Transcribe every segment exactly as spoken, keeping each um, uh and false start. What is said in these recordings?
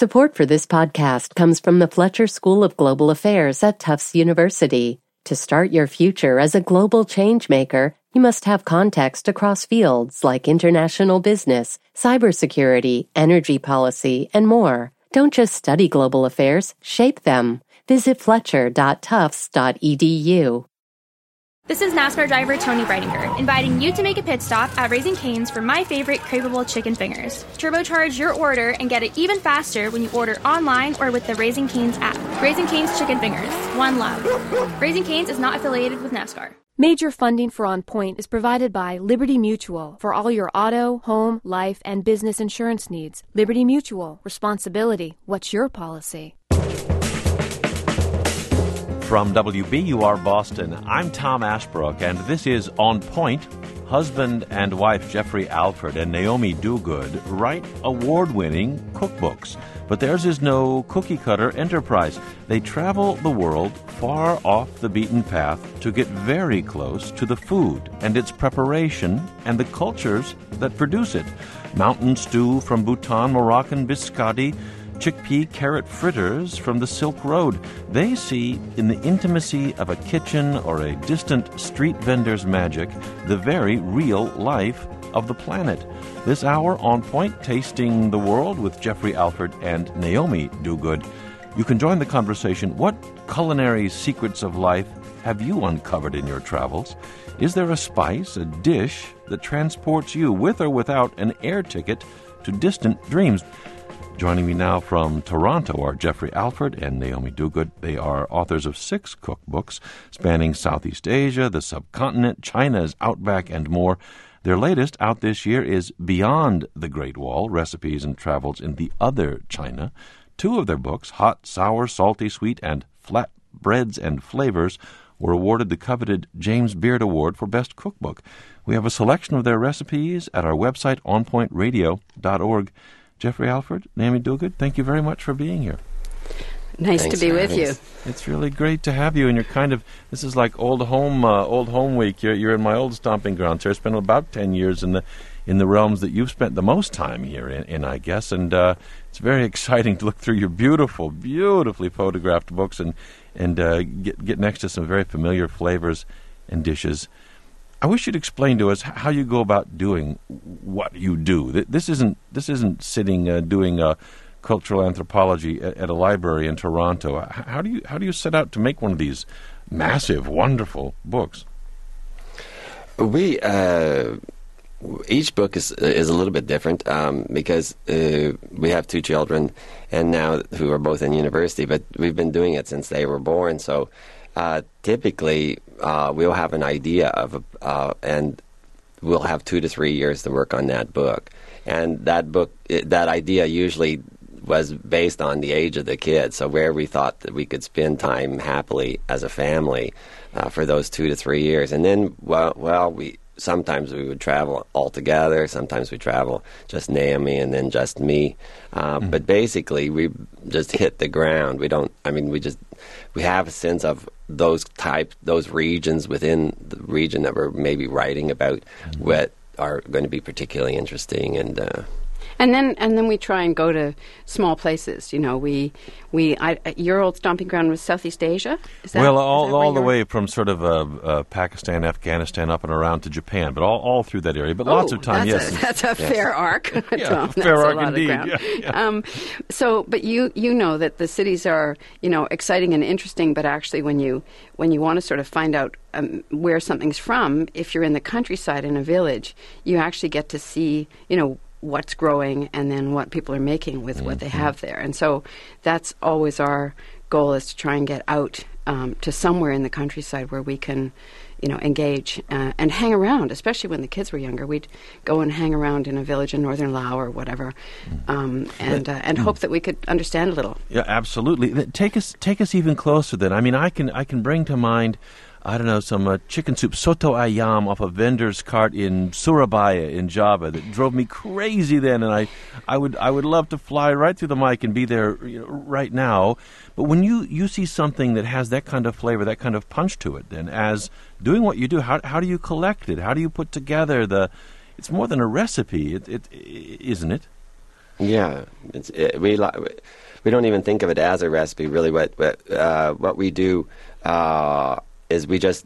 Support for this podcast comes from the Fletcher School of Global Affairs at Tufts University. To start your future as a global changemaker, you must have context across fields like international business, cybersecurity, energy policy, and more. Don't just study global affairs, shape them. Visit fletcher dot tufts dot e d u. This is NASCAR driver Tony Breidinger, inviting you to make a pit stop at Raising Cane's for my favorite craveable chicken fingers. Turbocharge your order and get it even faster when you order online or with the Raising Cane's app. Raising Cane's Chicken Fingers. One love. Raising Cane's is not affiliated with NASCAR. Major funding for On Point is provided by Liberty Mutual for all your auto, home, life, and business insurance needs. Liberty Mutual. Responsibility. What's your policy? From W B U R Boston, I'm Tom Ashbrook, and this is On Point. Husband and wife Jeffrey Alford and Naomi Dogood write award-winning cookbooks, but theirs is no cookie-cutter enterprise. They travel the world far off the beaten path to get very close to the food and its preparation and the cultures that produce it. Mountain stew from Bhutan, Moroccan biscotti, chickpea carrot fritters from the Silk Road. They see in the intimacy of a kitchen or a distant street vendor's magic the very real life of the planet. This hour, On Point, Tasting the World with Jeffrey Alford and Naomi Dogood. You can join the conversation. What culinary secrets of life have you uncovered in your travels? Is there a spice, a dish that transports you, with or without an air ticket, to distant dreams? Joining me now from Toronto are Jeffrey Alford and Naomi Dogood. They are authors of six cookbooks spanning Southeast Asia, the subcontinent, China's outback, and more. Their latest, out this year, is Beyond the Great Wall, Recipes and Travels in the Other China. Two of their books, Hot, Sour, Salty, Sweet, and Flat Breads and Flavors, were awarded the coveted James Beard Award for Best Cookbook. We have a selection of their recipes at our website, on point radio dot org. Jeffrey Alford, Naomi Dogood, thank you very much for being here. Nice Thanks to be with you. us. It's really great to have you, and you're kind of, this is like old home uh, old home week. You're, you're in my old stomping grounds here. I spent about ten years in the in the realms that you've spent the most time here in, in I guess, and uh, it's very exciting to look through your beautiful, beautifully photographed books and, and uh, get, get next to some very familiar flavors and dishes. I wish you'd explain to us how you go about doing what you do. This isn't this isn't sitting uh, doing uh, cultural anthropology at, at a library in Toronto. How do you how do you set out to make one of these massive, wonderful books? We uh, each book is is a little bit different um, because uh, we have two children, and now who are both in university. But we've been doing it since they were born, so. Uh, typically, uh, we'll have an idea of, a, uh, and we'll have two to three years to work on that book. And that book, it, that idea usually was based on the age of the kids. So where we thought that we could spend time happily as a family uh, for those two to three years. And then, well, well, we sometimes we would travel all together. Sometimes we travel just Naomi and then just me. Uh, mm-hmm. But basically, we just hit the ground. We don't. I mean, we just we have a sense of those type, those regions within the region that we're maybe writing about, mm-hmm. what are going to be particularly interesting and. Uh, And then, and then we try and go to small places. You know, we, we, I, your old stomping ground was Southeast Asia. Is that, well, is all that all the you're... way from sort of uh, uh, Pakistan, Afghanistan, up and around to Japan, but all, all through that area. But oh, lots of time, that's yes. A, that's a yes. fair arc. yeah, Tom, fair that's arc a lot indeed. Of ground. Yeah, yeah. Um, so, but you you know that the cities are you know exciting and interesting, but actually, when you when you want to sort of find out um, where something's from, if you're in the countryside in a village, you actually get to see you know. what's growing and then what people are making with mm-hmm. what they have there. And so that's always our goal, is to try and get out um, to somewhere in the countryside where we can, you know, engage uh, and hang around, especially when the kids were younger. We'd go and hang around in a village in northern Laos or whatever um, and uh, and hope that we could understand a little. Yeah, absolutely. Take us take us even closer then. I mean, I can I can bring to mind I don't know, some uh, chicken soup, soto ayam, off a vendor's cart in Surabaya in Java that drove me crazy then, and I, I would I would love to fly right through the mic and be there you know, right now. But when you, you see something that has that kind of flavor, that kind of punch to it, then as doing what you do, how how do you collect it? How do you put together the? It's more than a recipe, it, it isn't it? Yeah, it's, it, we li- we don't even think of it as a recipe. Really, what what, uh, what we do uh, is we just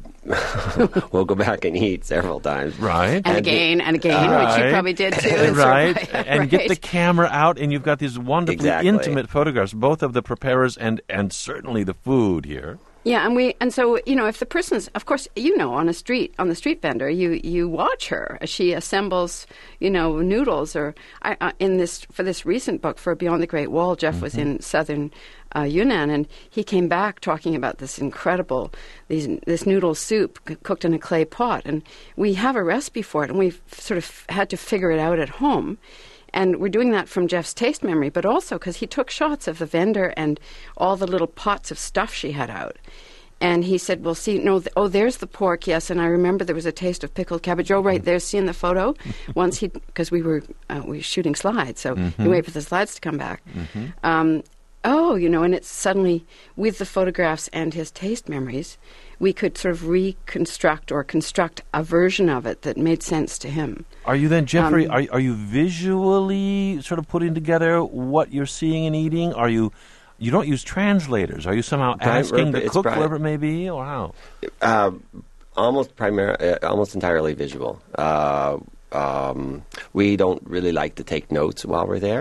we'll go back and eat several times, right, and, and again and again, uh, which you right. probably did too, right, right. and right. get the camera out, and you've got these wonderfully Exactly. intimate photographs, both of the preparers and and certainly the food here. Yeah, and we and so you know if the person's, of course, you know, on a street on the street vendor, you you watch her as she assembles, you know, noodles. Or I, uh, in this for this recent book for Beyond the Great Wall, Jeff mm-hmm. was in southern uh, Yunnan, and he came back talking about this incredible these this noodle soup c- cooked in a clay pot, and we have a recipe for it, and we've sort of had to figure it out at home. And we're doing that from Jeff's taste memory, but also because he took shots of the vendor and all the little pots of stuff she had out. And he said, well, see, no, th- oh, there's the pork, yes, and I remember there was a taste of pickled cabbage. Oh, right, there's, see in the photo? Once he, because we were uh, we were shooting slides, so mm-hmm. you wait for the slides to come back. Mm-hmm. Um, oh, you know, and it's suddenly, with the photographs and his taste memories, we could sort of reconstruct or construct a version of it that made sense to him. Are you then, Jeffrey, Um, are, are you visually sort of putting together what you're seeing and eating? Are you, you don't use translators. Are you somehow Brian, asking the it's cook, Brian. whoever it may be, or how? Uh, almost primar- uh, almost entirely visual. Uh, um, we don't really like to take notes while we're there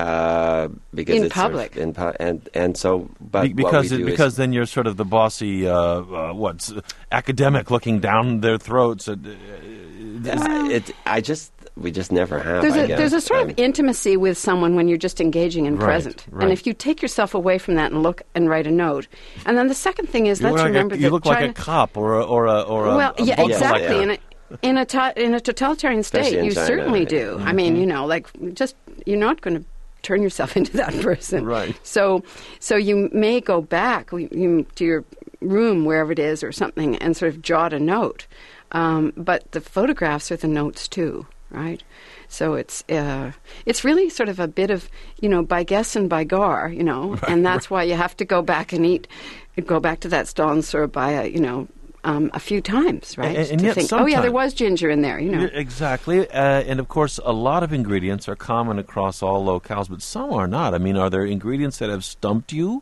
uh, because In it's sort of public. in pu- and and so but Be- because what we it, do because is, then you're sort of the bossy, uh, uh, what's academic looking down their throats. At, uh, uh, it I just we just never have. There's I a guess. there's a sort Um, of intimacy with someone when you're just engaging and Right, present. right. And if you take yourself away from that and look and write a note, and then the second thing is you let's look, like remember a, that you look like China, a cop or a, or a or a well, a yeah, book exactly. yeah. In a in a to, in a totalitarian Especially state, in you China, certainly right. do. I mean, you know, like just you're not going to turn yourself into that person, Right. So so you may go back you, you, to your room wherever it is or something and sort of jot a note, um, but the photographs are the notes too, right? So it's uh, it's really sort of a bit of, you know, by guess and by gar, you know, right, and that's right. why you have to go back and eat, go back to that stall and sort of buy a, you know, um, a few times, right? And, and to yet think, oh yeah, there sometimes- was ginger in there, you know. Yeah, exactly. Uh, and of course, a lot of ingredients are common across all locales, but some are not. I mean, are there ingredients that have stumped you?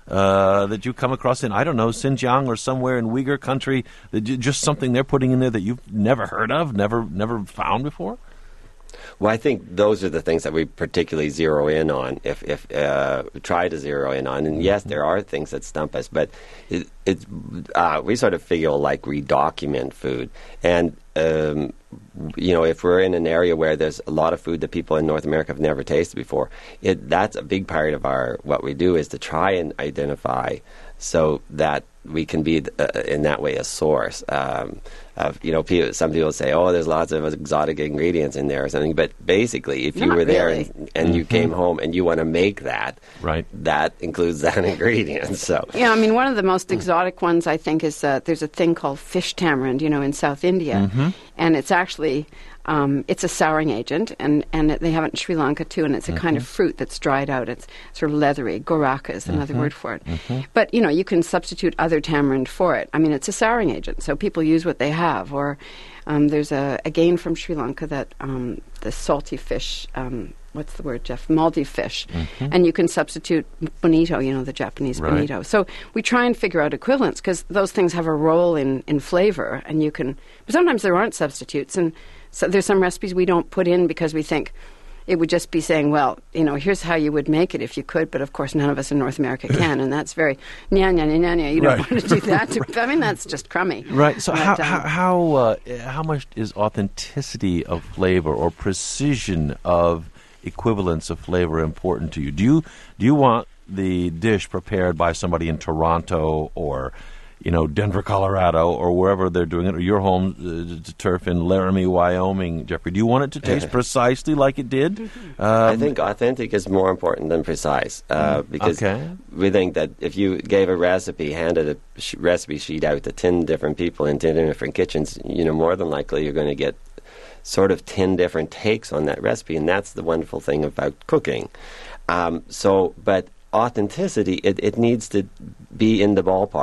Uh, that you come across in, I don't know, Xinjiang or somewhere in Uyghur country, that you, just something they're putting in there that you've never heard of, never never found before? Well, I think those are the things that we particularly zero in on, if, if uh, try to zero in on. And yes, there are things that stump us, but it, it's, uh, we sort of feel like we document food. And, um, you know, if we're in an area where there's a lot of food that people in North America have never tasted before, it, that's a big part of our what we do is to try and identify so that we can be, uh, in that way, a source. Um, of, you know, people, some people say, oh, there's lots of exotic ingredients in there or something. But basically, if you Not were there really. and, and Mm-hmm. you came home and you want to make that, Right. that includes that ingredient. So Yeah, I mean, one of the most exotic ones, I think, is uh, there's a thing called fish tamarind, you know, in South India. Mm-hmm. And it's actually, um, it's a souring agent, and, and they have it in Sri Lanka, too, and it's a kind of fruit that's dried out. It's sort of leathery. Goraka is another word for it. But, you know, you can substitute other tamarind for it. I mean, it's a souring agent, so people use what they have. Or um, there's a, again from Sri Lanka that um, the salty fish... Um, what's the word, Jeff? Maldi fish. Mm-hmm. And you can substitute bonito, you know, the Japanese Right. bonito. So we try and figure out equivalents because those things have a role in, in flavor, and you can... But sometimes there aren't substitutes, and so there's some recipes we don't put in because we think it would just be saying, well, you know, here's how you would make it if you could, but of course none of us in North America can, and that's very, nya, nya, nya, nya, nya. You don't Right. want to do that. To, I mean, that's just crummy. Right. So But, how um, how how, uh, how much is authenticity of flavor or precision of equivalence of flavor important to you? Do you do you want the dish prepared by somebody in Toronto or, you know, Denver, Colorado, or wherever they're doing it, or your home uh, to turf in Laramie, Wyoming, Jeffrey? Do you want it to taste precisely like it did? Um, I think authentic is more important than precise uh, because okay. we think that if you gave a recipe, handed a sh- recipe sheet out to ten different people in ten different kitchens, you know, more than likely you're going to get sort of ten different takes on that recipe, and that's the wonderful thing about cooking. Um, so, but authenticity, it, it needs to be in the ballpark.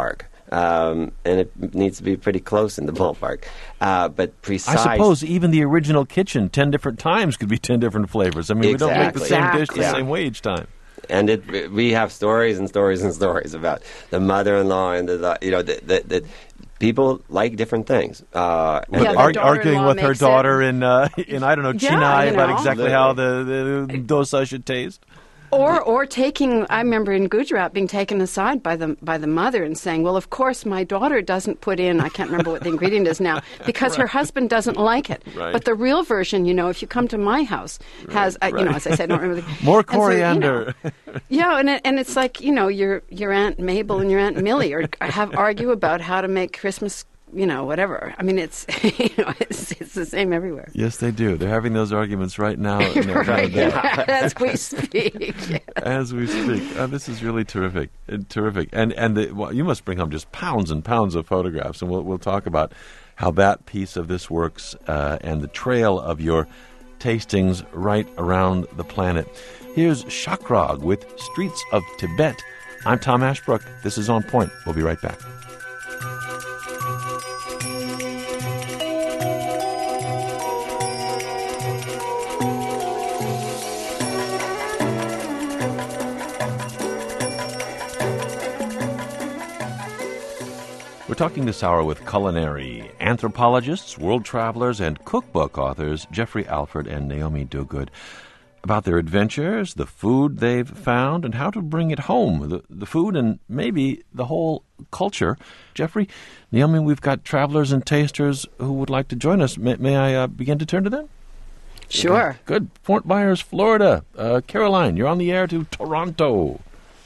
Um, and it needs to be pretty close in the ballpark. Uh, but precise... I suppose even the original kitchen, ten different times, could be ten different flavors. I mean, Exactly. we don't make the same dish the Yeah. same way each time. And it, we have stories and stories and stories about the mother-in-law and the, you know, the, the, the people like different things. Uh, Yeah, and- the Ar- daughter-in-law arguing with her makes daughter in, uh, in, I don't know, Yeah, Chennai you about know. exactly how the, the dosa should taste. Or, or taking, I remember in Gujarat being taken aside by the by the mother and saying, well, of course, my daughter doesn't put in, I can't remember what the ingredient is now, because her husband doesn't like it. Right. But the real version, you know, if you come to my house, has, uh, you know, as I said, I don't remember. The, More and so, you coriander. know, yeah, and it, and it's like, you know, your your Aunt Mabel and your Aunt Millie or have argue about how to make Christmas, you know, whatever. I mean, it's you know, it's, it's the same everywhere. Yes, they do. They're having those arguments right now. And they're- Right. they're- As we speak. Yeah. As we speak. Uh, this is really terrific. Uh, terrific. And and the, well, you must bring home just pounds and pounds of photographs, and we'll, we'll talk about how that piece of this works uh, and the trail of your tastings right around the planet. Here's Shakrog with Streets of Tibet. I'm Tom Ashbrook. This is On Point. We'll be right back. We're talking this hour with culinary anthropologists, world travelers, and cookbook authors Jeffrey Alford and Naomi Dogood about their adventures, the food they've found, and how to bring it home, the, the food and maybe the whole culture. Jeffrey, Naomi, we've got travelers and tasters who would like to join us. May, may I uh, begin to turn to them? Sure. Good. Fort Myers, Florida. Uh, Caroline, you're on the air to Toronto.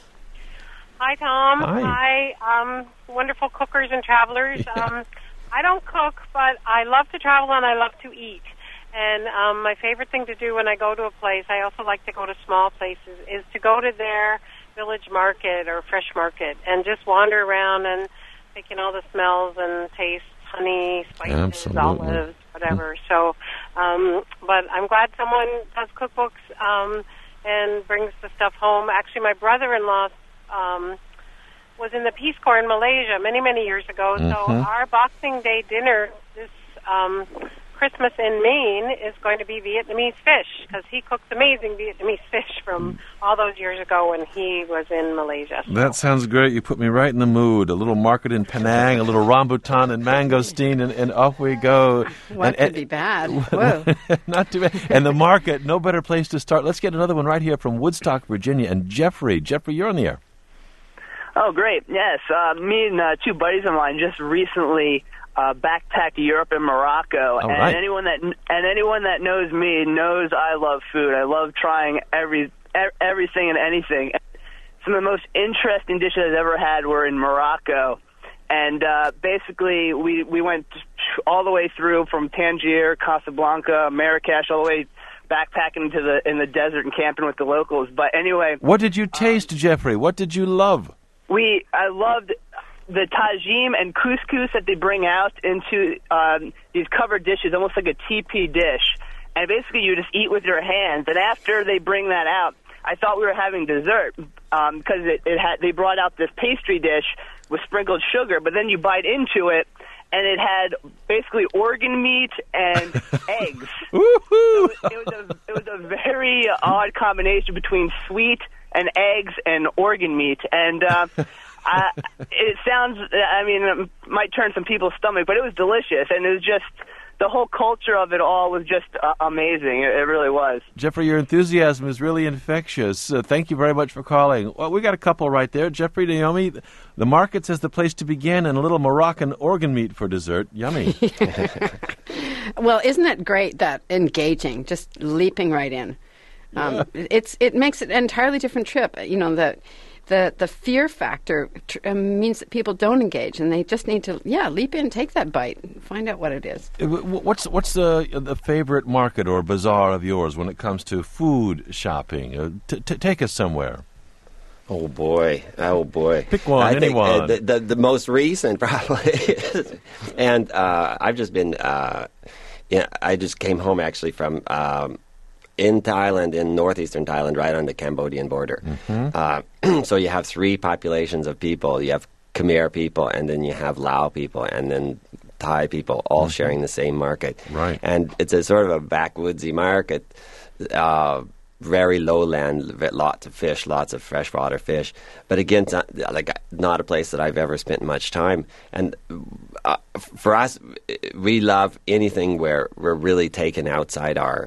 Hi, Tom. Hi. Hi, um, wonderful cookers and travelers. Yeah. Um, I don't cook, but I love to travel and I love to eat. And um, my favorite thing to do when I go to a place, I also like to go to small places, is to go to their village market or fresh market and just wander around and take in all the smells and taste honey, spices, Absolutely. olives, whatever. So, um, but I'm glad someone does cookbooks um, and brings the stuff home. Actually, my brother-in-law um, was in the Peace Corps in Malaysia many, many years ago. So Mhm. our Boxing Day dinner this um, Christmas in Maine is going to be Vietnamese fish because he cooks amazing Vietnamese fish from all those years ago when he was in Malaysia. That sounds great. You put me right in the mood. A little market in Penang, a little rambutan and mangosteen, and, and off we go. What and, could and, be bad? Whoa. Not too bad. And the market, no better place to start. Let's get another one right here from Woodstock, Virginia. And Jeffrey, Jeffrey, you're on the air. Oh, great. Yes. Uh, me and uh, two buddies of mine just recently uh, backpacked Europe and Morocco. All and right. anyone that and anyone that knows me knows I love food. I love trying every e- everything and anything. Some of the most interesting dishes I've ever had were in Morocco. And uh, basically, we, we went all the way through from Tangier, Casablanca, Marrakesh, all the way backpacking into the in the desert and camping with the locals. But anyway, What did you taste, Jeffrey? What did you love? we I loved the tagine and couscous that they bring out into um, these covered dishes, almost like a teepee dish. And basically, you just eat with your hands. And after they bring that out, I thought we were having dessert um, because it, it had they brought out this pastry dish with sprinkled sugar. But then you bite into it, and it had basically organ meat and eggs. Woohoo! It was a it was a very odd combination between sweet and eggs and organ meat, and uh, I, it sounds. I mean, it might turn some people's stomach, but it was delicious, and it was just the whole culture of it all was just uh, amazing. It, it really was. Jeffrey, your enthusiasm is really infectious. Uh, thank you very much for calling. Well, we got a couple right there. Jeffrey, Naomi, the market says the place to begin, and a little Moroccan organ meat for dessert. Yummy. Well, isn't it great that engaging, just leaping right in? Um, it's it makes it an entirely different trip. You know, the the the fear factor tr- uh, means that people don't engage, and they just need to yeah leap in, take that bite, and find out what it is. Uh, wh- What's what's the the favorite market or bazaar of yours when it comes to food shopping? Uh, t- t- take us somewhere. Oh boy! Oh boy! Pick one, I think, anyone. uh, the, the the most recent probably, and uh, I've just been. Uh, yeah, I just came home actually from um, in Thailand, in northeastern Thailand, right on the Cambodian border. Mm-hmm. Uh, so you have three populations of people. You have Khmer people, and then you have Lao people, and then Thai people, all mm-hmm. sharing the same market. Right. And it's a sort of a backwoodsy market, uh, very lowland, lots of fish, lots of freshwater fish. But again, it's not, like not a place that I've ever spent much time. And uh, for us, we love anything where we're really taken outside our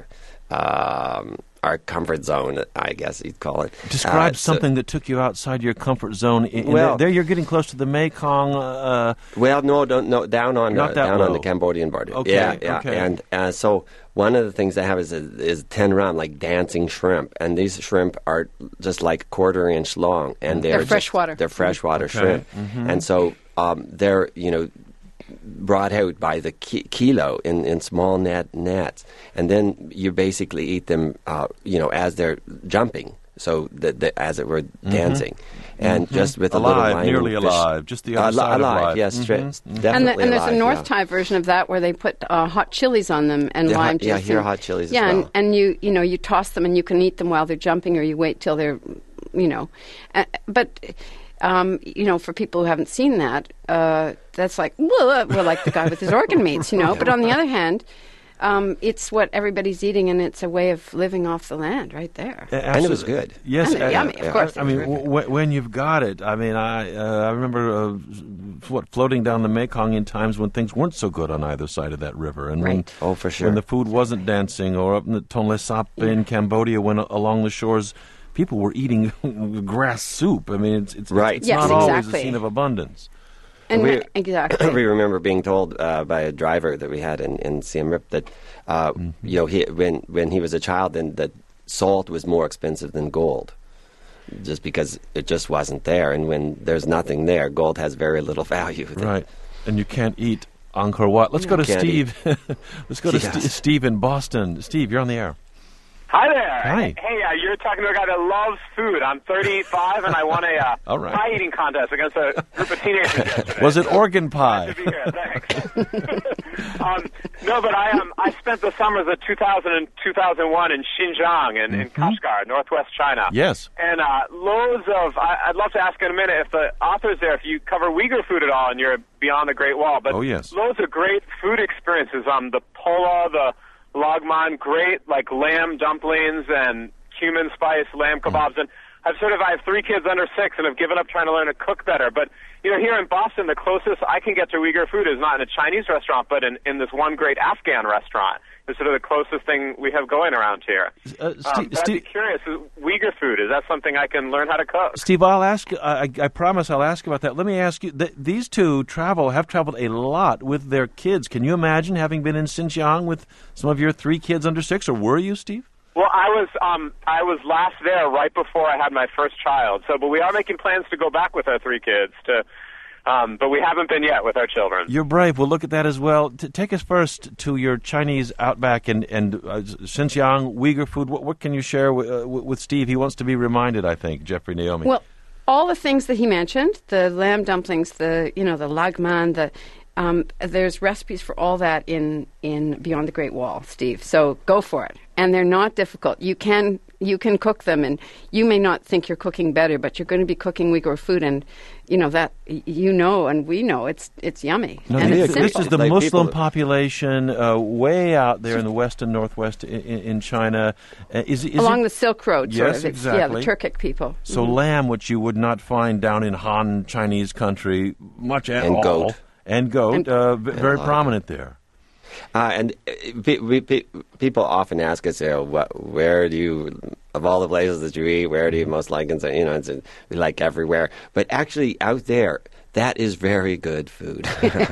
um, our comfort zone, I guess you'd call it. Describe uh, so, something that took you outside your comfort zone. In, in well, the, there you're getting close to the Mekong. Uh, well, no, don't, no, down on not uh, that down low. on the Cambodian border. Okay, yeah, yeah. okay. And uh, so one of the things they have is is ten ram, like dancing shrimp, and these shrimp are just like quarter inch long, and they're, They're just, freshwater. They're freshwater okay. shrimp, mm-hmm. and so um, they're you know. brought out by the ki- kilo in, in small net nets, and then you basically eat them, uh, you know, as they're jumping, so that the, as it were dancing, mm-hmm. and mm-hmm. just with alive, a little line nearly fish. alive, just the other uh, side alive, of life. yes, mm-hmm. mm-hmm. definitely And, the, and there's alive, a North yeah. Thai version of that where they put uh, hot chilies on them and Yeah, lime hot- juice. yeah, here and- hot chilies as Yeah, well. and, and you you know you toss them and you can eat them while they're jumping, or you wait till they're, you know, uh, but. Um, you know, for people who haven't seen that, uh, that's like, well, we're like the guy with his organ meats, you know. But on the other hand, um, it's what everybody's eating, and it's a way of living off the land right there. Uh, And it was good. Yes, And uh, yummy, of yeah. course. I mean, w- w- when you've got it, I mean, I uh, I remember uh, what floating down the Mekong in times when things weren't so good on either side of that river, and when Right. Oh, for sure. when the food wasn't dancing, or up in the Tonle Sap in Cambodia, when uh, along the shores, people were eating grass soup. I mean, it's it's, Right. it's Yes, not always a exactly. scene of abundance. And we, exactly. we remember being told uh, by a driver that we had in, in Siem Reap that, uh, Mm-hmm. you know, he, when when he was a child, then that salt was more expensive than gold, just because it just wasn't there. And when there's nothing there, gold has very little value. Right. And you can't eat Angkor Wat. Let's go to Can't Steve. Let's go to Yes. St- Steve in Boston. Steve, you're on the air. Hi there. Hi. Hey, uh, you're talking to a guy that loves food. I'm thirty-five, and I won a uh, All right. pie eating contest against a group of teenagers yesterday. Was it organ pie? Glad to be here. Thanks. um, no, but I um, I spent the summers of two thousand and two thousand one in Xinjiang in, in Kashgar, northwest China. Yes. And uh, loads of, I, I'd love to ask in a minute if the author's there, if you cover Uyghur food at all and you're beyond the Great Wall. But Oh, yes. loads of great food experiences. Um, the pola, the lagman, great like lamb dumplings and cumin spice lamb kebabs. And I've sort of, I have three kids under six and have given up trying to learn to cook better. But, you know, here in Boston, the closest I can get to Uyghur food is not in a Chinese restaurant, but in, in this one great Afghan restaurant. It's sort of the closest thing we have going around here. Uh, Um, Steve, but I'd be Steve, curious, is Uyghur food, is that something I can learn how to cook? Steve, I'll ask. I, I promise I'll ask about that. Let me ask you. Th- these two travel have traveled a lot with their kids. Can you imagine having been in Xinjiang with some of your three kids under six, or were you, Steve? Well, I was um, I was last there right before I had my first child. So, but we are making plans to go back with our three kids to. Um, but we haven't been yet with our children. You're brave. We'll look at that as well. T- take us first to your Chinese outback and, and uh, Xinjiang Uyghur food. What, what can you share w- uh, w- with Steve? He wants to be reminded, I think, Jeffrey Naomi. Well, all the things that he mentioned, the lamb dumplings, the you know the lagman, the um, there's recipes for all that in in Beyond the Great Wall, Steve. So go for it, and they're not difficult. You can you can cook them, and you may not think you're cooking better, but you're going to be cooking Uyghur food, and you know that you know, and we know it's it's yummy No, and this, it's this simple. is the Like Muslim people- population uh, way out there in the west and northwest in, in, in China. Uh, is, is along it, the Silk Road, sort Yes, of. It's, Yeah, the exactly. Turkic people. So Mhm. lamb, which you would not find down in Han Chinese country much at And all. goat. And goat. And- uh, v- very lot. prominent there. Uh, and uh, pe- we, pe- people often ask us, you know, what, where do you, of all the places that you eat, where do you most like? And say, you know, it's, we like everywhere. But actually, out there, that is very good food.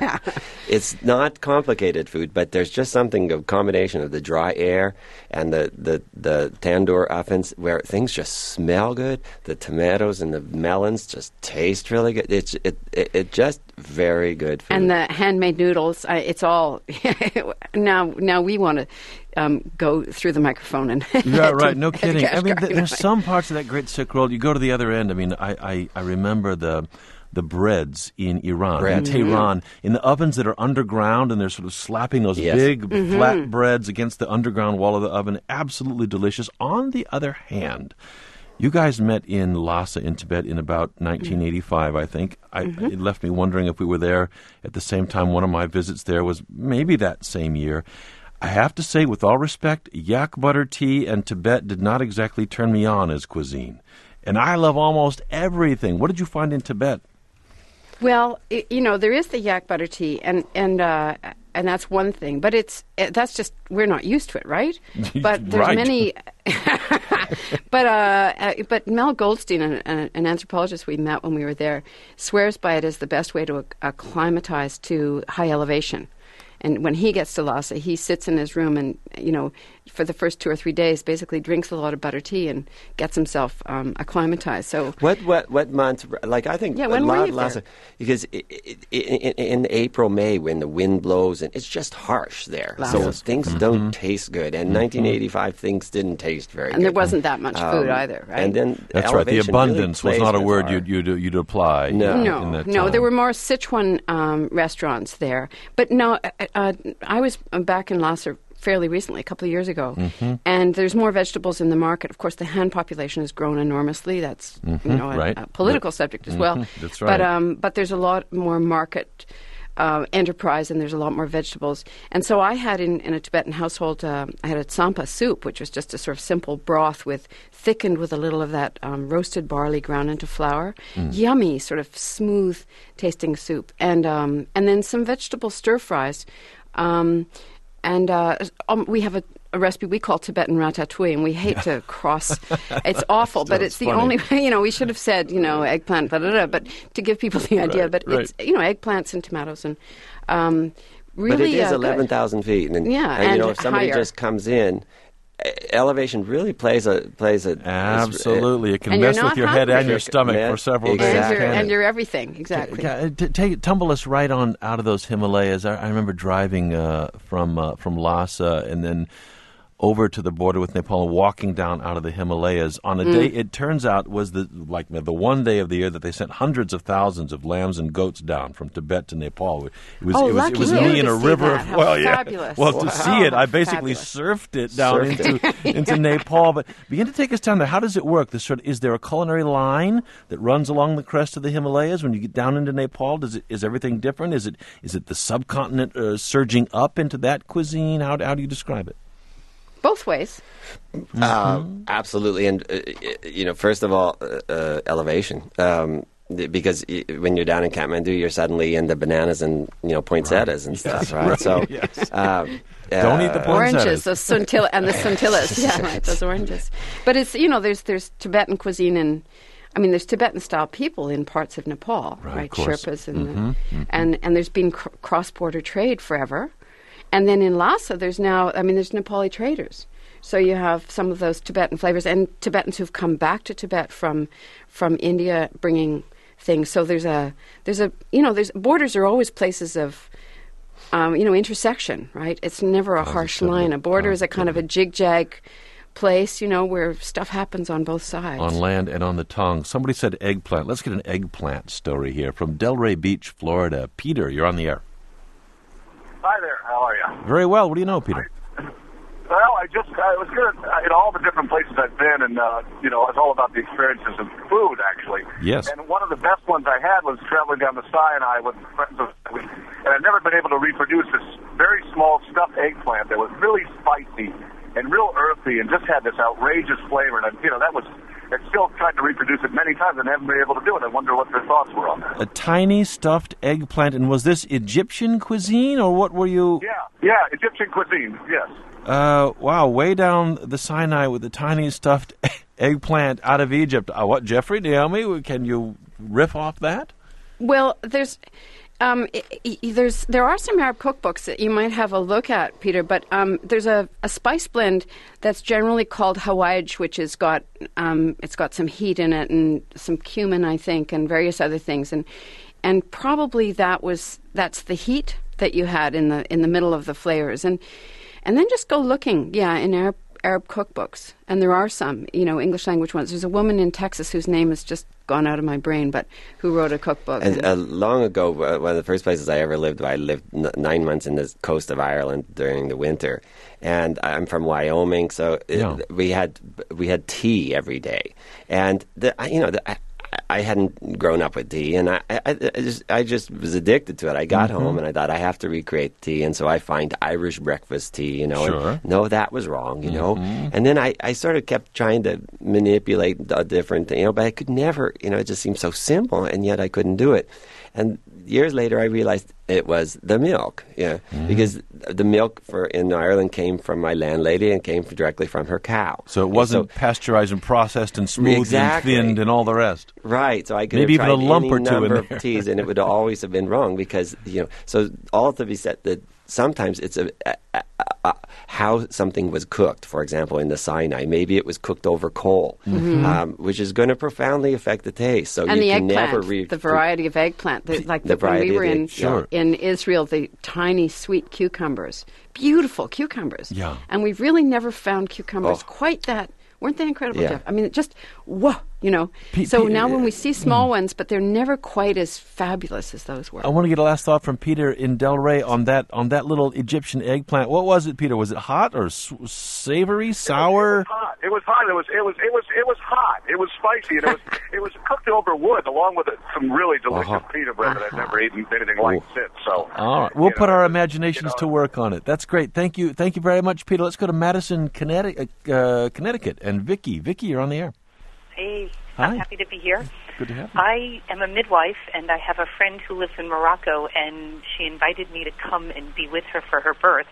It's not complicated food, but there's just something, a combination of the dry air and the, the, the tandoor ovens where things just smell good. The tomatoes and the melons just taste really good. It's it, it, it just very good food. And the handmade noodles, I, it's all now. Now we want to um, go through the microphone and Yeah, right. No to kidding. I mean, Kashgar, th- there's right. some parts of that Great Silk Road. You go to the other end. I mean, I, I, I remember the the breads in Iran, Bread. in Tehran, in the ovens that are underground, and they're sort of slapping those Yes. big flat breads against the underground wall of the oven. Absolutely delicious. On the other hand, You guys met in Lhasa in Tibet in about nineteen eighty-five, I think. I, Mm-hmm. It left me wondering if we were there at the same time. One of my visits there was maybe that same year. I have to say, with all respect, yak butter tea and Tibet did not exactly turn me on as cuisine. And I love almost everything. What did you find in Tibet? Well, it, you know, there is the yak butter tea, and and uh, and that's one thing. But it's it, that's just we're not used to it, right? But there's Right. many. but uh, uh, but Mel Goldstein, an, an anthropologist we met when we were there, swears by it as the best way to acclimatize to high elevation. And when he gets to Lhasa, he sits in his room and, you know, for the first two or three days, basically drinks a lot of butter tea and gets himself um, acclimatized. So What what what month? Like I think Yeah, when a were lot, you lots there? of, because i i i in, in April, May, when the wind blows and it's just harsh there, so Lots. things don't taste good. And nineteen eighty-five, things didn't taste very and good. there wasn't that much food Um, either, right? And then That's right. The elevation really abundance was plays not a with word our- you'd, you'd, you'd apply. No. in No, that no, time. there were more Sichuan um, restaurants there. But no, uh, uh, I was back in Lhasa fairly recently, a couple of years ago, Mm-hmm. and there's more vegetables in the market. Of course, the hen population has grown enormously. That's you know a, right. a political subject as well. Mhm, that's But right. um, but there's a lot more market uh, enterprise, and there's a lot more vegetables. And so I had in, in a Tibetan household, uh, I had a tsampa soup, which was just a sort of simple broth with thickened with a little of that um, roasted barley ground into flour. Yummy, sort of smooth tasting soup, and um, and then some vegetable stir fries. Um, and uh, um, we have a, a recipe we call Tibetan ratatouille, and we hate to cross. It's awful, but Still, it's it's the funny. only way. You know, we should have said, you know, eggplant, da, da, da, but to give people the idea. Right, but right. it's, you know, eggplants and tomatoes and um, really But it is uh, good. eleven thousand feet, and, Yeah, and, you know, and if somebody higher. just comes in, e- elevation really plays a plays a Absolutely. It can And you're mess with not your head hungry. and your stomach Yeah, for several And days. exactly. you're, can and it? you're everything, exactly. Yeah, t- take, tumble us right on out of those Himalayas. I, I remember driving uh, from uh, from Lhasa and then over to the border with Nepal and walking down out of the Himalayas on a Mm. day. It turns out was the like the one day of the year that they sent hundreds of thousands of lambs and goats down from Tibet to Nepal. It was Oh, it was, lucky it was you me to in a see river that. of How well, yeah. fabulous. Well, to Wow. see it, I basically Fabulous. surfed it down Surfed into into Nepal. But begin to take us down there. How does it work? This sort of, is there a culinary line that runs along the crest of the Himalayas when you get down into Nepal? Does it is everything different? Is it is it the subcontinent uh, surging up into that cuisine? How how do you describe it? Both ways. Uh, absolutely, and uh, you know, first of all, uh, uh, elevation. Um, th- because y- when you're down in Kathmandu, you're suddenly in the bananas and you know poinsettias and stuff, right? right, So, yes. um, Don't eat the uh, Oranges, poinsettias. those scintilla and the scintillas. Yeah, right, those oranges. But it's, you know, there's there's Tibetan cuisine and I mean, there's Tibetan-style people in parts of Nepal, Right, right? of course. Sherpas and Mhm, the, and and there's been cr- cross-border trade forever. And then in Lhasa, there's now, I mean, there's Nepali traders. So you have some of those Tibetan flavors and Tibetans who've come back to Tibet from from India bringing things. So there's a there's a you know there's borders are always places of um, you know intersection, right? It's never a harsh Positively. line. A border is a kind of a jig-jag place, you know, where stuff happens on both sides. On land and on the tongue. Somebody said eggplant. Let's get an eggplant story here from Delray Beach, Florida. Peter, you're on the air. Hi there. How are you? Very well. What do you know, Peter? Well, I just I was good in all the different places I've been, and uh, you know, it's all about the experiences of food, actually. Yes. And one of the best ones I had was traveling down the Sinai with friends of mine, and I've never been able to reproduce this very small stuffed eggplant that was really spicy and real earthy, and just had this outrageous flavor. And you know, that was. I've still tried to reproduce it many times and haven't been able to do it. I wonder what their thoughts were on that. A tiny stuffed eggplant. And was this Egyptian cuisine, or what were you? Yeah, yeah, Egyptian cuisine, yes. Uh, wow, way down the Sinai with the tiny stuffed eggplant out of Egypt. Uh, what, Jeffrey, Naomi, can you riff off that? Well, there's um, i- i- there's there are some Arab cookbooks that you might have a look at, Peter. But um, there's a, a spice blend that's generally called hawaj, which has got um, it's got some heat in it and some cumin, I think, and various other things, and and probably that was that's the heat that you had in the in the middle of the flavors, and and then just go looking, yeah, in Arab Arab cookbooks, and there are some, you know, English language ones. There's a woman in Texas whose name has just gone out of my brain, but who wrote a cookbook. And, uh, long ago, uh, one of the first places I ever lived, I lived n- nine months in the coast of Ireland during the winter, and I'm from Wyoming, so it, Yeah. we had we had tea every day, and the, I- you know. The, I, I hadn't grown up with tea, and I, I, I, just, I just was addicted to it. I got Mm-hmm. home, and I thought, I have to recreate tea, and so I find Irish breakfast tea, you know. Sure. And, no, that was wrong, you know. Mm-hmm. And then I, I sort of kept trying to manipulate a different, you know, but I could never, you know, it just seemed so simple, and yet I couldn't do it. And years later, I realized it was the milk, yeah, Mm-hmm. because the milk for in Ireland came from my landlady and came directly from her cow. So it And wasn't so- pasteurized and processed and smooth Exactly. and thinned and all the rest. Right, so I could Maybe have even a tried lump any or two in number there. of teas, and it would always have been wrong because you know. So all to be said that sometimes it's a, a, a, a how something was cooked. For example, in the Sinai, maybe it was cooked over coal, um, which is going to profoundly affect the taste. So and you the can eggplant, never re- the variety of eggplant, the, like The the, when variety we of were the in egg- Sure. in Israel, the tiny sweet cucumbers, beautiful cucumbers. Yeah. And we've really never found cucumbers Oh. quite that. Weren't they incredible, Yeah. Jeff? I mean, just whoa, you know. P- so P- now when we see small Mm. ones, but they're never quite as fabulous as those were. I want to get a last thought from Peter in Delray on that on that little Egyptian eggplant. What was it, Peter? Was it hot or s- savory, sour? It was hot. It was hot. It was it was it was it was hot. It was spicy, and it was it was cooked over wood along with some really delicious Uh-huh. pita bread that I've never eaten anything like Ooh. since. So All right, we'll you put know, our you imaginations know, to work on it. That's great. Thank you, thank you very much, Peter. Let's go to Madison, Connecticut, uh, Connecticut, and Vicky. Vicky, you're on the air. Hey, Hi. I'm happy to be here. Good to have you. I am a midwife, and I have a friend who lives in Morocco, and she invited me to come and be with her for her birth.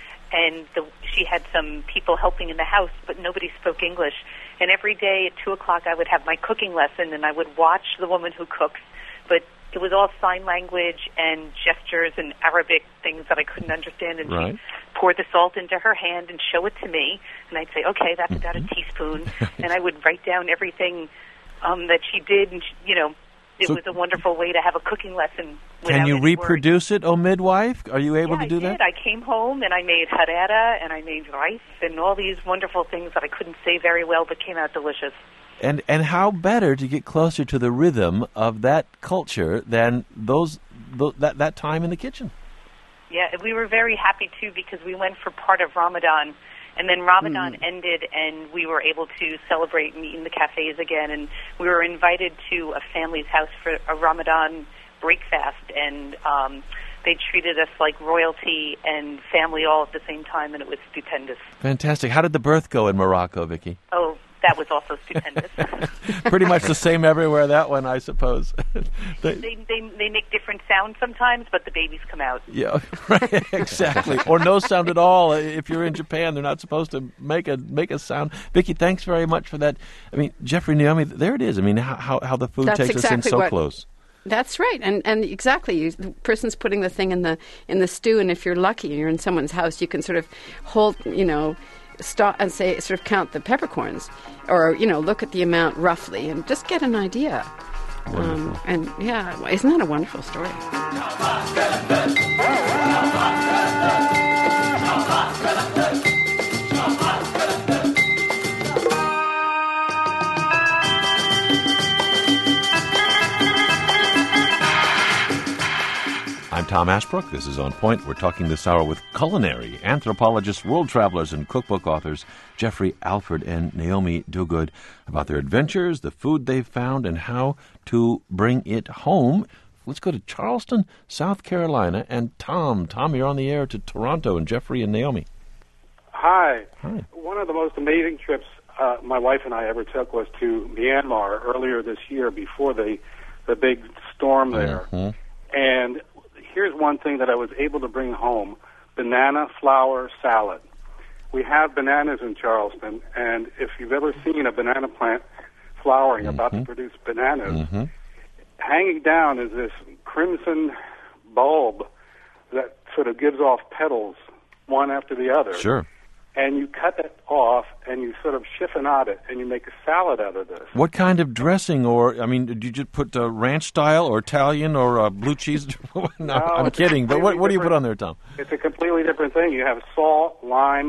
And the, she had some people helping in the house, but nobody spoke English. And every day at two o'clock, I would have my cooking lesson, and I would watch the woman who cooks. But it was all sign language and gestures and Arabic things that I couldn't understand. And Right. she'd pour the salt into her hand and show it to me. And I'd say, okay, that's about a teaspoon. And I would write down everything um, that she did. And, she, you know, it So- was a wonderful way to have a cooking lesson. Can without you any words. reproduce it, oh midwife? Are you able Yeah, to do I that? did. I came home and I made harira and I made rice and all these wonderful things that I couldn't say very well but came out delicious. And and how better to get closer to the rhythm of that culture than those th- that that time in the kitchen? Yeah, we were very happy too because we went for part of Ramadan, and then Ramadan Mm. ended, and we were able to celebrate and eat in the cafes again. And we were invited to a family's house for a Ramadan breakfast, and um, they treated us like royalty and family all at the same time, and it was stupendous. Fantastic. How did the birth go in Morocco, Vicky? Oh, that was also stupendous. Pretty much the same everywhere. That one, I suppose. They- They, they they make different sounds sometimes, but the babies come out. Yeah, right, exactly. Or no sound at all. If you're in Japan, they're not supposed to make a make a sound. Vicky, thanks very much for that. I mean, Jeffrey, Naomi, there it is. I mean, how how, how the food That's takes us in exactly so what- close. That's right, and and exactly. You, the person's putting the thing in the in the stew, and if you're lucky and you're in someone's house, you can sort of hold, you know, stop and say, sort of count the peppercorns, or you know, look at the amount roughly, and just get an idea. Um, and yeah, isn't that a wonderful story? I'm Tom Ashbrook. This is On Point. We're talking this hour with culinary anthropologists, world travelers, and cookbook authors Jeffrey Alford and Naomi Dogood about their adventures, the food they've found, and how to bring it home. Let's go to Charleston, South Carolina, and Tom. Tom, you're on the air to Toronto, and Jeffrey and Naomi. Hi. Hi. One of the most amazing trips uh, my wife and I ever took was to Myanmar earlier this year before the the big storm there. Mhm. And here's one thing that I was able to bring home: banana flower salad. We have bananas in Charleston, and if you've ever seen a banana plant flowering, about to produce bananas, Mhm. hanging down is this crimson bulb that sort of gives off petals one after the other. Sure. And you cut it off, and you sort of chiffonade it, and you make a salad out of this. What kind of dressing, or, I mean, did you just put uh, ranch style or Italian or uh, blue cheese? no, I'm it's kidding, but what, completely what do you put different. on there, Tom? It's a completely different thing. You have salt, lime,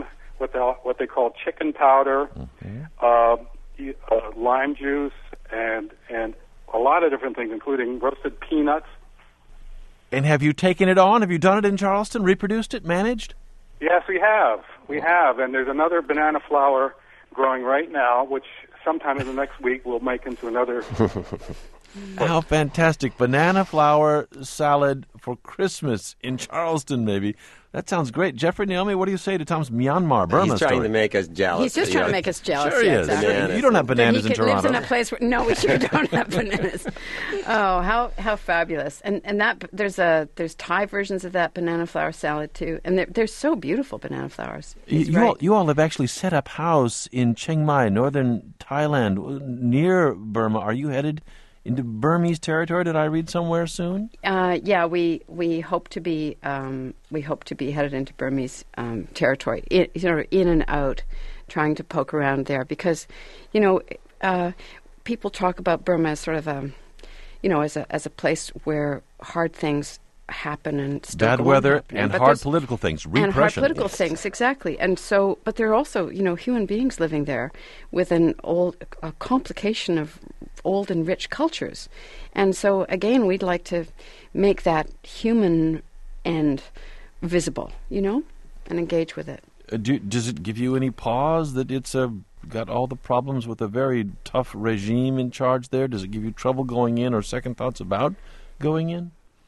what they what they call chicken powder, Mm-hmm. uh, y- uh, lime juice, and and a lot of different things, including roasted peanuts. And have you taken it on? Have you done it in Charleston, reproduced it, managed? Yes, we have. We have, and there's another banana flower growing right now, which sometime in the next week we'll make into another. How fantastic. Banana flower salad for Christmas in Charleston, maybe. That sounds great. Jeffrey, Naomi, what do you say to Tom's Myanmar, Burma He's trying story? to make us jealous. He's just you trying know. to make us jealous. Sure he yeah, is. exactly. You don't have bananas he in could- lives Toronto. in a place where no, we sure don't have bananas. Oh, how how fabulous! And and that there's a there's Thai versions of that banana flower salad too, and they're they're so beautiful banana flowers. You, He's you, right. all, you all have actually set up house in Chiang Mai, northern Thailand, near Burma. Are you headed into Burmese territory? Did I read somewhere soon? Uh, yeah, we we hope to be um, we hope to be headed into Burmese um, territory, in, sort of in and out, trying to poke around there because, you know, uh, people talk about Burma as sort of a, you know, as a as a place where hard things happen and still Bad go on weather happening. and But hard there's- political things, repression. and hard political things, exactly. And so, but there are also, you know, human beings living there with an old, a complication of old and rich cultures. And so, again, we'd like to make that human end visible, you know, and engage with it. Uh, do, does it give you any pause that it's a, got all the problems with a very tough regime in charge there? Does it give you trouble going in or second thoughts about going in?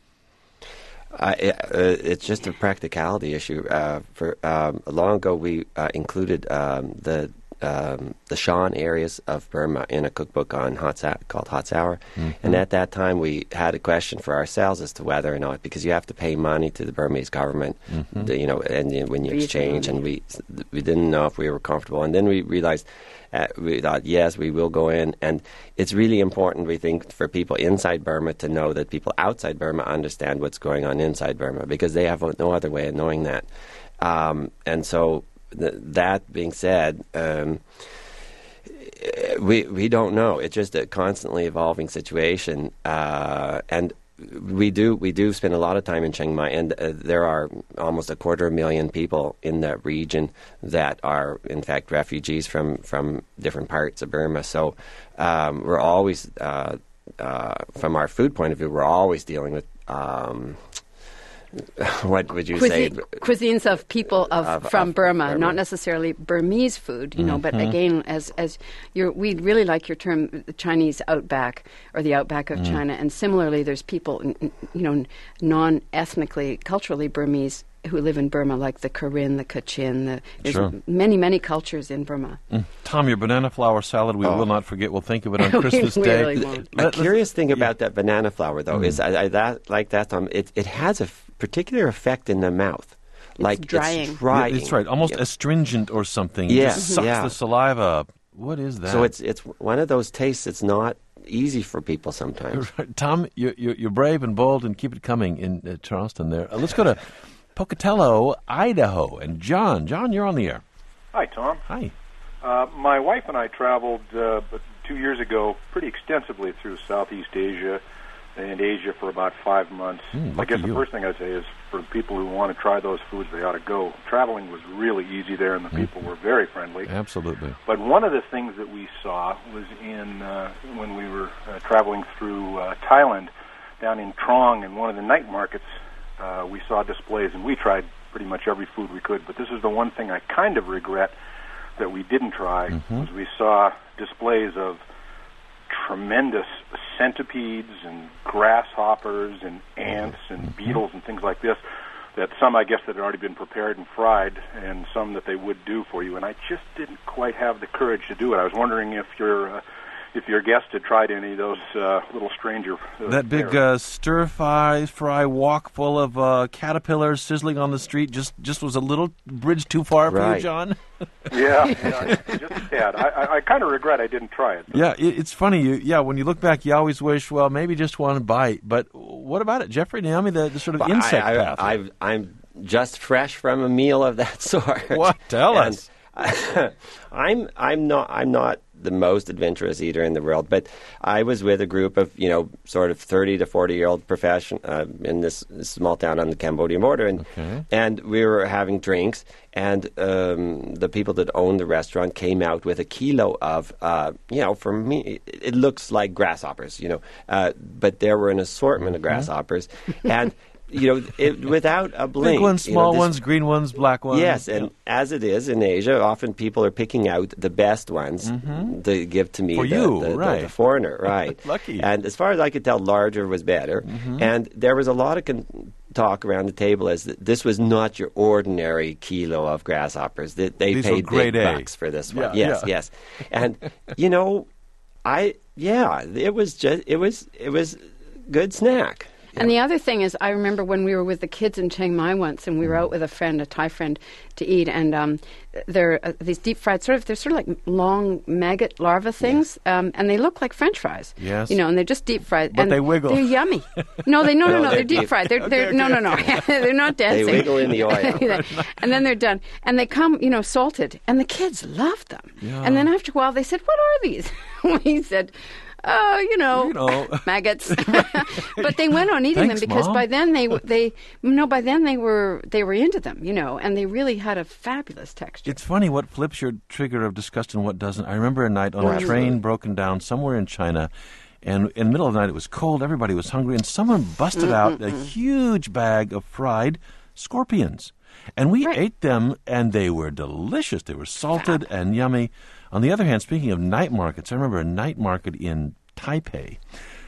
Uh, it, uh, it's just a practicality issue. Uh, for um, long ago, we uh, included um, the um, the Shan areas of Burma in a cookbook on hot sou- called Hot Sour, Mm-hmm. and at that time we had a question for ourselves as to whether or not, because you have to pay money to the Burmese government, Mhm. the, you know, and uh, when you Regional exchange, and money. we we didn't know if we were comfortable, and then we realized. Uh, we thought, yes, we will go in. And it's really important, we think, for people inside Burma to know that people outside Burma understand what's going on inside Burma, because they have no other way of knowing that. Um, and so, th- that being said, um, we we don't know. It's just a constantly evolving situation. Uh, and we do we do spend a lot of time in Chiang Mai, and uh, there are almost a quarter of a million people in that region that are, in fact, refugees from, from different parts of Burma. So um, we're always, uh, uh, from our food point of view, we're always dealing with, um, what would you say? Cuisine, cuisines of people of, Of- from of Burma, Burma. not necessarily Burmese food, you know. But Mhm. again, as as you're, we really like your term, the Chinese outback or the outback of Mm. China. And similarly, there's people, n- n- you know, non-ethnically, culturally Burmese who live in Burma, like the Karen, the Kachin. The, there's Sure. many, many cultures in Burma. Mm. Tom, your banana flower salad, we Oh. will not forget. We'll think of it on We Christmas Day. really won't. A Let- let's- curious thing about that banana flower, though, Mm. is I, I that like that Tom. It it has a f- particular effect in the mouth, like drying. It's drying. Yeah, that's right. Almost Yeah. astringent or something. Yeah, It just sucks yeah. the saliva up. What is that? So it's it's one of those tastes. It's not easy for people sometimes. Tom, you're, you're, you're brave and bold, and keep it coming in uh, Charleston there. Uh, let's go to Pocatello, Idaho. And John, John, you're on the air. Hi, Tom. Hi. Uh, my wife and I traveled uh, but two years ago pretty extensively through Southeast Asia and Asia for about five months. Mm, I lucky guess the you. first thing I'd say is for people who want to try those foods, they ought to go. Traveling was really easy there, and the Mm. people were very friendly. Absolutely. But one of the things that we saw was in uh, when we were uh, traveling through uh, Thailand, down in Trong, in one of the night markets, uh, we saw displays, and we tried pretty much every food we could. But this is the one thing I kind of regret that we didn't try, Mhm. was we saw displays of tremendous centipedes and grasshoppers and ants and beetles and things like this, that some I guess that had already been prepared and fried, and some that they would do for you. And I just didn't quite have the courage to do it. I was wondering if your uh, if your guest had tried any of those uh, little stranger uh, That big bears. uh, stir-fry fry walk full of uh, caterpillars sizzling on the street just, just was a little bridge too far for you, Right. John? yeah, yeah, just a tad. I, I, I kind of regret I didn't try it. Yeah, it, it's funny. You, yeah, when you look back, you always wish, well, maybe just one bite. But what about it, Jeffrey, Naomi, the, the sort of But insect I, path? I, I've, I'm just fresh from a meal of that sort. What? Tell And us. I'm I'm not I'm not the most adventurous eater in the world, but I was with a group of, you know, sort of thirty to forty year old profession uh, in this, this small town on the Cambodian border, and Okay. and we were having drinks, and um, the people that owned the restaurant came out with a kilo of, uh, you know, for me, it, it looks like grasshoppers, you know, uh, but there were an assortment of grasshoppers, and. You know, it, without a blink. Big ones, you know, small this- ones, green ones, black ones. Yes, and as it is in Asia, often people are picking out the best ones to give to me, For the, you, the, the- right. the foreigner, right? Lucky. And as far as I could tell, larger was better. Mm-hmm. And there was a lot of con- talk around the table as th- this was not your ordinary kilo of grasshoppers. They, they These were paid grade big A. bucks for this one. Yeah, yes, yeah. yes. And you know, I yeah, it was just it was it was good snack. And the other thing is, I remember when we were with the kids in Chiang Mai once, and we were out with a friend, a Thai friend, to eat, and um, they're uh, these deep fried, sort of, they're sort of like long maggot larva things, um, and they look like French fries. Yes. You know, and they're just deep fried. But and they wiggle. They're yummy. No, they no, no, No, no, they're they're deep deep. fried. They're, Okay, they're okay. no, no, no. They're not They dancing. wiggle in the oil. And then they're done, and they come, you know, salted, and the kids loved them. Yeah. And then after a while, they said, "What are these?" We said. Oh, you know, You know. maggots. But they went on eating Thanks, them because Mom. by then they w- they no by then they were they were into them, you know, and they really had a fabulous texture. It's funny what flips your trigger of disgust and what doesn't. I remember a night on Oh, a absolutely. train broken down somewhere in China, and in the middle of the night it was cold, everybody was hungry, and someone busted out a huge bag of fried scorpions. And we Right. ate them, and they were delicious. They were salted and yummy. On the other hand, speaking of night markets, I remember a night market in Taipei,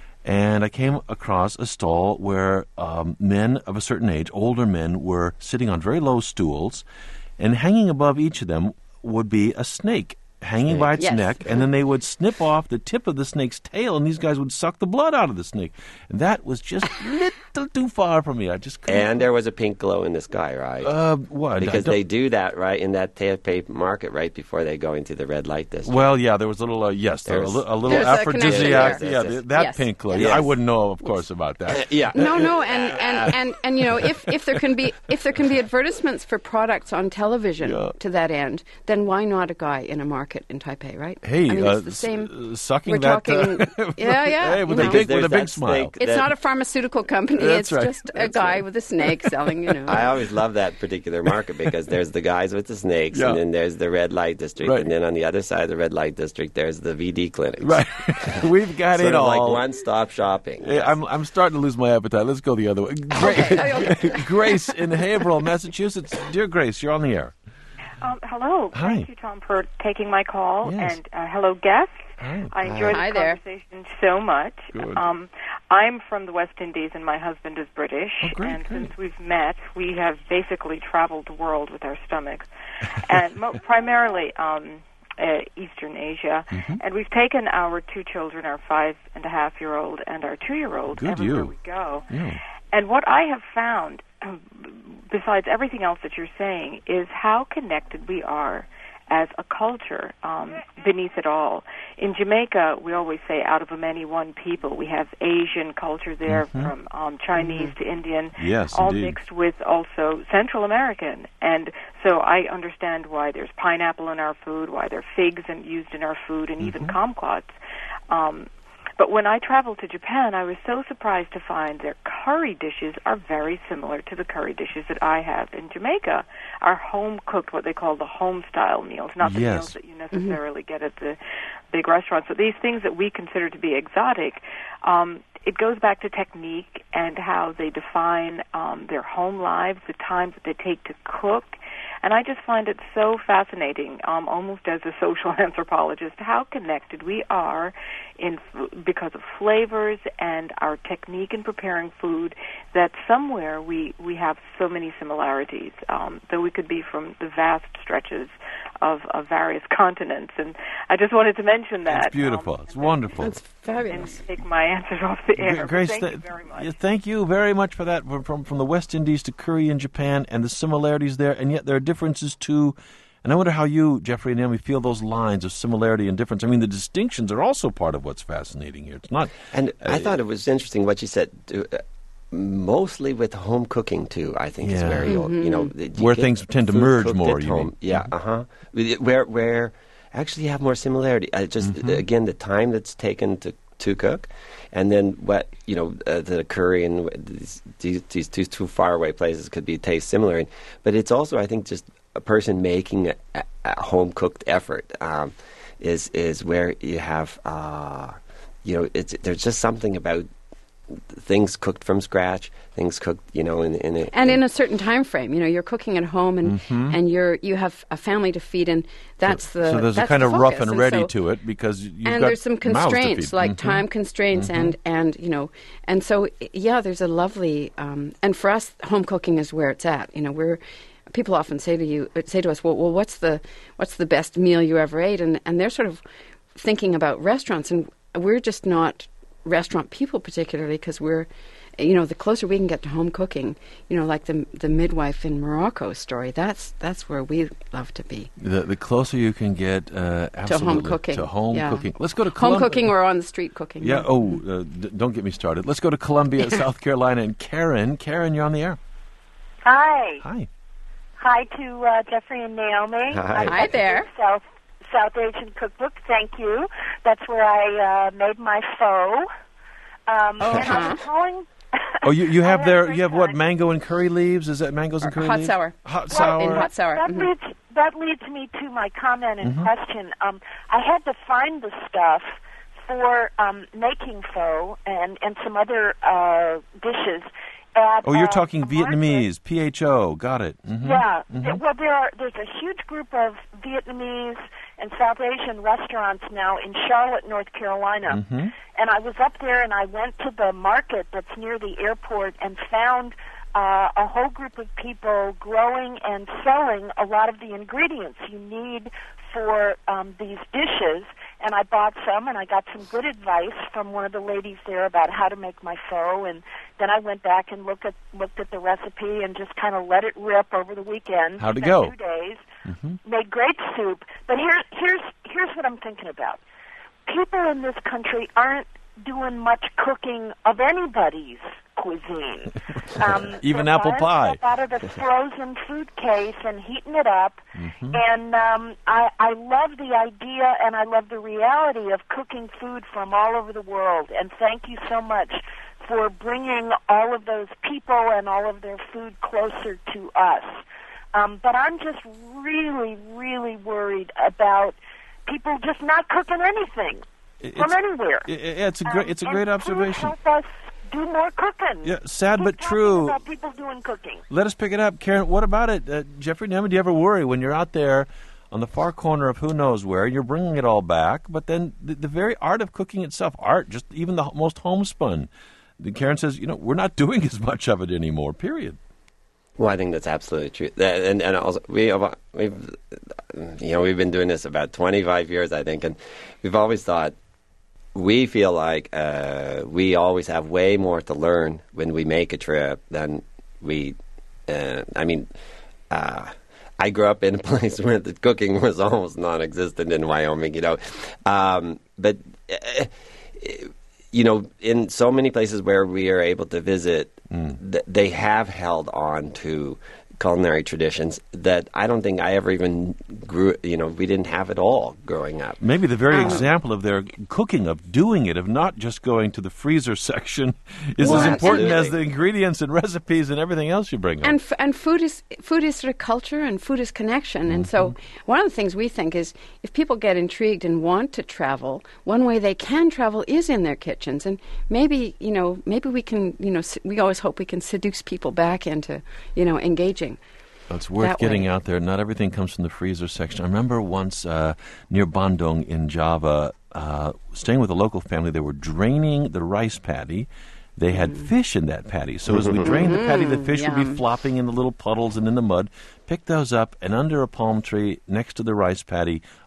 and I came across a stall where um, men of a certain age, older men, were sitting on very low stools, and hanging above each of them would be a snake hanging by its Yes. neck, and then they would snip off the tip of the snake's tail, and these guys would suck the blood out of the snake. And that was just a little too far for me. I just couldn't. And there was a pink glow in the sky, right? uh, what? Because I they don't- do that right in that Taipei market right before they go into the red light district. Well, yeah, there was a little, uh, yes, there, a, There's- li- a little There's a aphrodisiac. connection Yeah, there. th- that Yes. pink glow. Yes. I wouldn't know, of course, about that. yeah. No, no, and, and, and, and you know, if, if there can be if there can be advertisements for products on television Yeah. to that end, then why not a guy in a market in Taipei, right? Hey, I mean, uh, it's the s- same. uh, sucking we're that. talking, uh, yeah, yeah. Hey, with you a know. big, There's with a big that smile. snake It's that- not a pharmaceutical company. That's it's right. just a That's guy right. with a snake selling, you know. I always love that particular market because there's the guys with the snakes, Yeah. and then there's the red light district, Right. and then on the other side of the red light district, there's the V D clinics. Right. We've got Sort it of all. like one-stop shopping. Hey, I'm I'm starting to lose my appetite. Let's go the other way. Gra- Grace in Haverhill, Massachusetts. Dear Grace, you're on the air. Um, hello. Hi. Thank you, Tom, for taking my call. Yes. And uh, hello, guests. Hi. I enjoyed Hi the there. conversation so much. Good. Um, I'm from the West Indies, and my husband is British. Oh, great, and great. since we've met, we have basically traveled the world with our stomachs, and mo- primarily um, uh, Eastern Asia. Mm-hmm. And we've taken our two children, our five and a half year old and our two year old, Good everywhere you. we go. Yeah. And what I have found, um, besides everything else that you're saying, is how connected we are as a culture um, beneath it all. In Jamaica, we always say out of a many, one people. We have Asian culture there, Mhm. from um, Chinese to Indian, Yes, all indeed. mixed with also Central American. And so I understand why there's pineapple in our food, why there are figs and used in our food, and even kumquats. Um, But when I traveled to Japan, I was so surprised to find their curry dishes are very similar to the curry dishes that I have in Jamaica. Our home-cooked, what they call the home-style meals, not the Yes. meals that you necessarily get at the big restaurants. But these things that we consider to be exotic, um, it goes back to technique and how they define um, their home lives, the time that they take to cook. And I just find it so fascinating, um, almost as a social anthropologist, how connected we are in because of flavors and our technique in preparing food, that somewhere we, we have so many similarities, um, though we could be from the vast stretches of, of various continents. And I just wanted to mention that. It's beautiful. Um, It's wonderful. That's fabulous. and take my answers off the air. Gra- But Grace, thank th- you very much. yeah, thank you very much for that. From, from from the West Indies to curry in Japan and the similarities there, and yet there are differences too. And I wonder how you, Jeffrey and Naomi, feel those lines of similarity and difference. I mean, the distinctions are also part of what's fascinating here. It's not. And I uh, thought it was interesting what you said. uh, mostly with home cooking too. I think is Yeah. very old. You know, you Where get things tend to food merge cooked more, at you home. mean? Yeah, uh huh. Where where actually you have more similarity. I just Mm-hmm. again the time that's taken to to cook, and then what you know uh, the curry and these, these these two two far away places could be taste similar, and, but it's also I think just a person making a, a, a home cooked effort um, is is where you have uh, you know it's there's just something about things cooked from scratch, things cooked, you know, in, in a... And in a certain time frame, you know, you're cooking at home and Mhm. and you're you have a family to feed, and that's the So there's that's a kind the of rough focus. and ready so, to it because you've and got there's some mouths to constraints feed. like Mhm. time constraints Mhm. and and you know and so yeah, there's a lovely um, and for us, home cooking is where it's at. You know, we're people often say to you say to us, well, well, what's the what's the best meal you ever ate? And and they're sort of thinking about restaurants, and we're just not restaurant people particularly because we're, you know, the closer we can get to home cooking, you know, like the the midwife in Morocco story, that's that's where we love to be. The, the closer you can get uh, absolutely To home cooking. to home yeah. cooking. Let's go to home Colum- cooking or on the street cooking. Yeah. Oh, uh, d- don't get me started. Let's go to Columbia, South Carolina, and Karen. Karen, you're on the air. Hi. Hi. Hi to uh, Jeffrey and Naomi. Hi. I've Hi got the there. big South South Asian cookbook. Thank you. That's where I uh, made my pho. Um, Oh. and I was calling. Oh, you, you I have had a there. great You have what? time. Mango and curry leaves? Is that mangoes and curry hot leaves? sour. Hot Well, sour. in hot sour. That Mhm. leads that leads me to my comment and Mhm. question. Um, I had to find the stuff for um, making pho and and some other uh, dishes. At, Oh, you're uh, talking a market. Vietnamese. P H O. Got it. Mhm. Yeah. Mhm. Th- Well, there are, there's a huge group of Vietnamese and South Asian restaurants now in Charlotte, North Carolina. Mhm. And I was up there and I went to the market that's near the airport and found uh, a whole group of people growing and selling a lot of the ingredients you need for um, these dishes. And I bought some, and I got some good advice from one of the ladies there about how to make my pho. And then I went back and looked at looked at the recipe and just kind of let it rip over the weekend. How'd it Spent go? Two days. Mhm. Made great soup. But here, here's here's what I'm thinking about. People in this country aren't doing much cooking of anybody's cuisine. Um, Even they're apple buying pie. stuff out of the frozen food case and heating it up. Mhm. And um, I, I love the idea and I love the reality of cooking food from all over the world. And thank you so much for bringing all of those people and all of their food closer to us. Um, but I'm just really, really worried about people just not cooking anything from It's- anywhere. i- i- it's a great. Um, It's a and great please observation. help us do more cooking. Yeah, sad Keep but talking true. About people doing cooking. Let us pick it up, Karen. What about it, uh, Jeffrey? Never do you ever worry when you're out there on the far corner of who knows where? You're bringing it all back, but then the, the very art of cooking itself, art, just even the most homespun. The Karen says, you know, we're not doing as much of it anymore. Period. Well, I think that's absolutely true. That, and and also we have, we've you know we've been doing this about twenty-five years, I think, and we've always thought we feel like uh, we always have way more to learn when we make a trip than we. Uh, I mean, uh, I grew up in a place where the cooking was almost non-existent in Wyoming, you know, um, but. Uh, You know, in so many places where we are able to visit, Mm. th- they have held on to culinary traditions that I don't think I ever even grew, you know, we didn't have it all growing up. Maybe the very Um, example of their cooking, of doing it, of not just going to the freezer section, is Well, as important as absolutely. the ingredients and recipes and everything else you bring. And f- and food is food is sort of culture, and food is connection. And so one of the things we think is if people get intrigued and want to travel, one way they can travel is in their kitchens. And maybe you know maybe we can you know s- we always hope we can seduce people back into you know engaging. It's worth that getting way. out there. Not everything comes from the freezer section. I remember once uh, near Bandung in Java, uh, staying with a local family. They were draining the rice paddy. They had Mm. fish in that paddy. So as we drained the paddy, the fish would be Yum. flopping in the little puddles and in the mud. Pick those up, and under a palm tree next to the rice paddy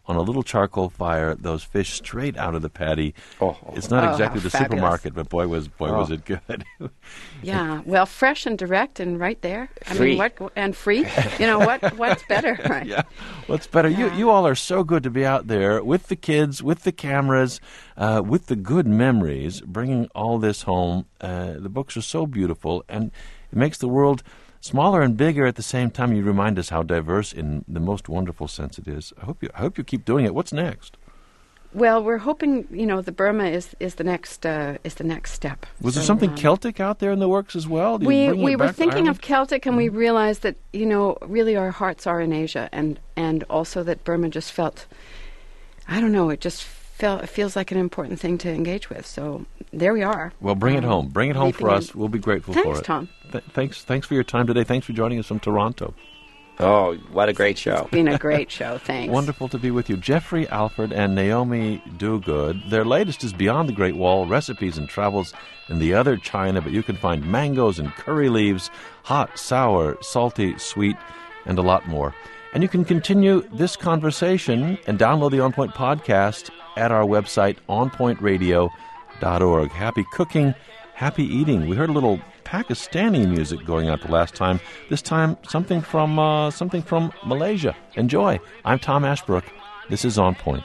on a little charcoal fire, those fish straight out of the patty. Oh, it's not oh, exactly the fabulous. supermarket, but boy was boy Oh. was it good. Yeah, well, fresh and direct and right there. I Free. mean, what and free? You know what? What's better? Right? Yeah, what's better? You you all are so good to be out there with the kids, with the cameras, uh, with the good memories, bringing all this home. Uh, the books are so beautiful, and it makes the world smaller and bigger at the same time. You remind us how diverse, in the most wonderful sense, it is. I hope you I hope you keep doing it. What's next? Well, we're hoping, you know, the Burma is is the next uh, is the next step. Was there So, something um, Celtic out there in the works as well? Did you We bring it we were back to thinking Ireland? of Celtic, and we realized that, you know, really our hearts are in Asia, and and also that Burma just felt, I don't know, it just felt it feels like an important thing to engage with. So there we are. Well, bring it Um, home. Bring it home for leaping us. in. We'll be grateful Thanks, for it. Tom. Th- thanks, thanks for your time today. Thanks for joining us from Toronto. Oh, what a great show. It's been a great show. Thanks. Wonderful to be with you. Jeffrey Alford and Naomi Dogood. Their latest is Beyond the Great Wall, Recipes and Travels in the Other China, but you can find mangoes and curry leaves, hot, sour, salty, sweet, and a lot more. And you can continue this conversation and download the On Point podcast at our website, on point radio dot org. Happy cooking, happy eating. We heard a little Pakistani music going out the last time. This time, something from uh, something from Malaysia. Enjoy. I'm Tom Ashbrook. This is On Point.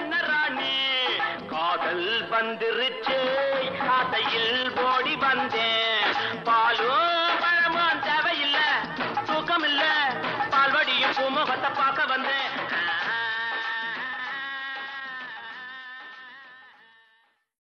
காதல் வந்திருச்சே காதையில் ஓடி வந்தேன்